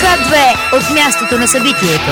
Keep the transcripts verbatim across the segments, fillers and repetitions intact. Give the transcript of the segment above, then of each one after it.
К две от мястото на събитието.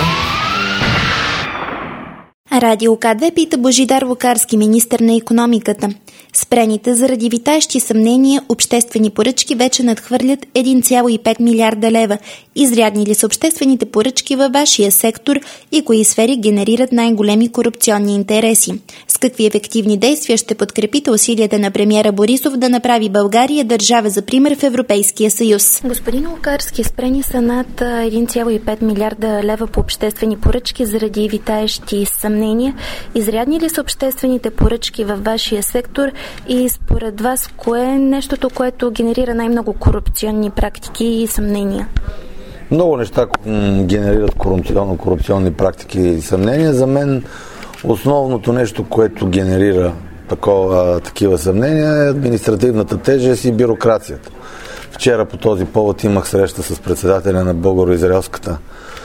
Радио К две пита Божидар Лукарски, министър на икономиката. Спрените заради витаещи съмнения обществени поръчки вече надхвърлят един цяло и пет милиарда лева. Изрядни ли са обществените поръчки във вашия сектор и кои сфери генерират най-големи корупционни интереси? С какви ефективни действия ще подкрепите усилията на премиера Борисов да направи България държава за пример в Европейския съюз? Господин Лукарски, спрени са над един цяло и пет милиарда лева по обществени поръчки заради витаещи съмнения. Изрядни ли са обществените поръчки във вашия сектор и според вас кое е нещото, което генерира най-много корупционни практики и съмнения? Много неща генерират корупционно, корупционни практики и съмнения. За мен основното нещо, което генерира такова, такива съмнения е административната тежест и бюрокрацията. Вчера по този повод имах среща с председателя на Българо-израелската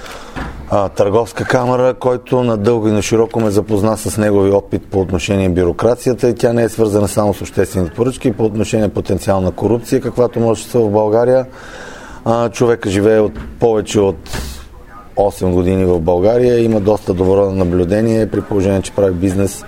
а, търговска камара, който надълго и на широко ме запозна с негови опит по отношение бюрокрацията и тя не е свързана само с обществените поръчки, по отношение потенциална корупция, каквато може да се в България. А, човека живее от повече от осем години в България, има доста добро наблюдение при положение, че прави бизнес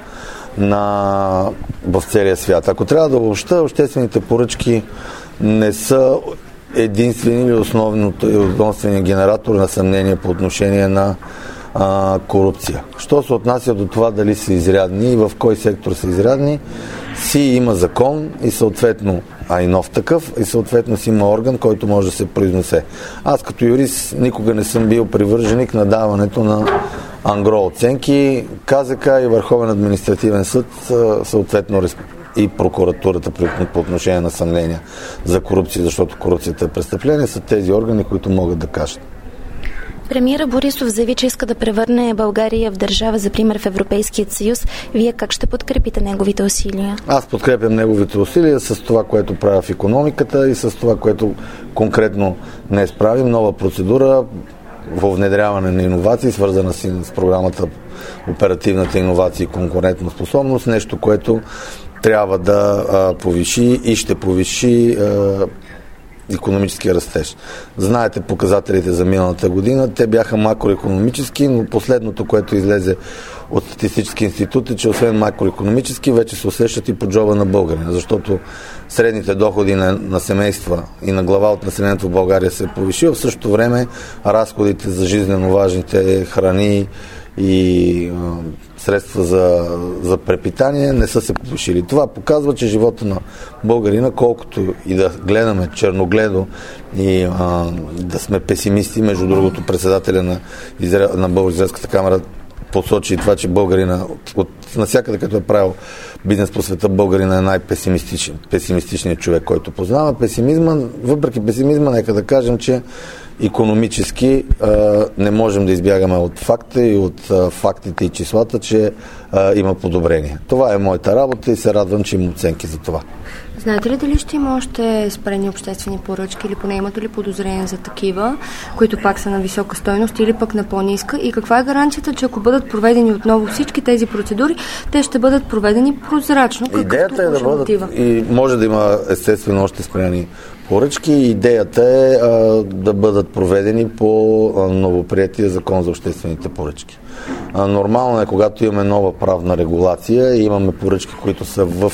на... в целия свят. Ако трябва да обобща, обществените поръчки не са единствени или основният генератор на съмнение по отношение на а, корупция. Що се отнася до това дали са изрядни и в кой сектор са изрядни, си има закон и съответно, а и нов такъв, и съответно си има орган, който може да се произнесе. Аз като юрист никога не съм бил привърженик на даването на ангро оценки. КЗК и Върховен административен съд съответно и прокуратурата по отношение на съмнения за корупция, защото корупцията е престъпление, са тези органи, които могат да кажат. Премиера Борисов заяви, че иска да превърне България в държава за пример в Европейския съюз. Вие как ще подкрепите неговите усилия? Аз подкрепям неговите усилия с това, което правя в икономиката и с това, което конкретно не справим. Нова процедура во внедряване на иновации, свързана с, с програмата Оперативната иновация и конкурентна способност, нещо, което трябва да а, повиши и ще повиши а, икономически растеж. Знаете показателите за миналата година, те бяха макроекономически, но последното, което излезе от Статистически институт е, че освен макроекономически, вече се усещат и по джоба на българина, защото средните доходи на, на семейства и на глава от населението в България се повишил. В същото време разходите за жизнено важните храни и а, средства за, за препитание не са се повишили. Това показва, че живота на българина, колкото и да гледаме черногледо и а, да сме песимисти, между другото председателя на, Изра... на Българо-израелската камара посочи това, че българина от, от навсякъде, като е правил бизнес по света, българина е най-песимистичният човек, който познава. Песимизма, въпреки песимизма, нека да кажем, че икономически а, не можем да избягаме от факта и от а, фактите и числата, че а, има подобрение. Това е моята работа и се радвам, че има оценки за това. Знаете ли дали ще има още спрени обществени поръчки или поне имате ли подозрение за такива, които пак са на висока стойност или пък на по-ниска? И каква е гаранцията, че ако бъдат проведени отново всички тези процедури, те ще бъдат проведени прозрачно? Идеята е да бъдат, и може да има естествено още спрени поръчки. Идеята е а, да бъдат проведени по а, новоприетия закон за обществените поръчки. А, нормално е, когато имаме нова правна регулация и имаме поръчки, които са в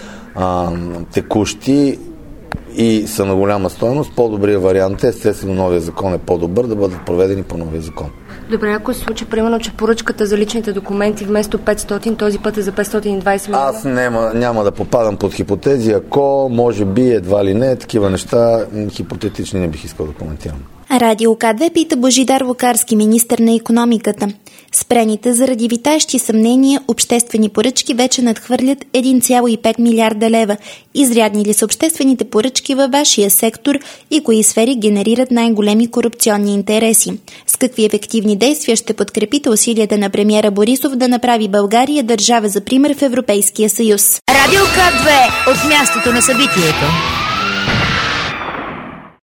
а, текущи и са на голяма стойност, по-добрият вариант е, естествено новия закон е по-добър, да бъдат проведени по новия закон. Добре, ако се случи, примерно, че поръчката за личните документи вместо петстотин, този път е за петстотин и двадесет милиона? Аз няма, няма да попадам под хипотези, ако може би едва ли не, такива неща хипотетични не бих искал да коментирам. Радио К две пита Божидар Лукарски, министър на икономиката. Спрените заради витаещи съмнения обществени поръчки вече надхвърлят един цяло и пет милиарда лева. Изрядни ли са обществените поръчки във вашия сектор и кои сфери генерират най-големи корупционни интереси? С какви ефективни действия ще подкрепите усилията на премиера Борисов да направи България държава за пример в Европейския съюз? Радио К две от мястото на събитието.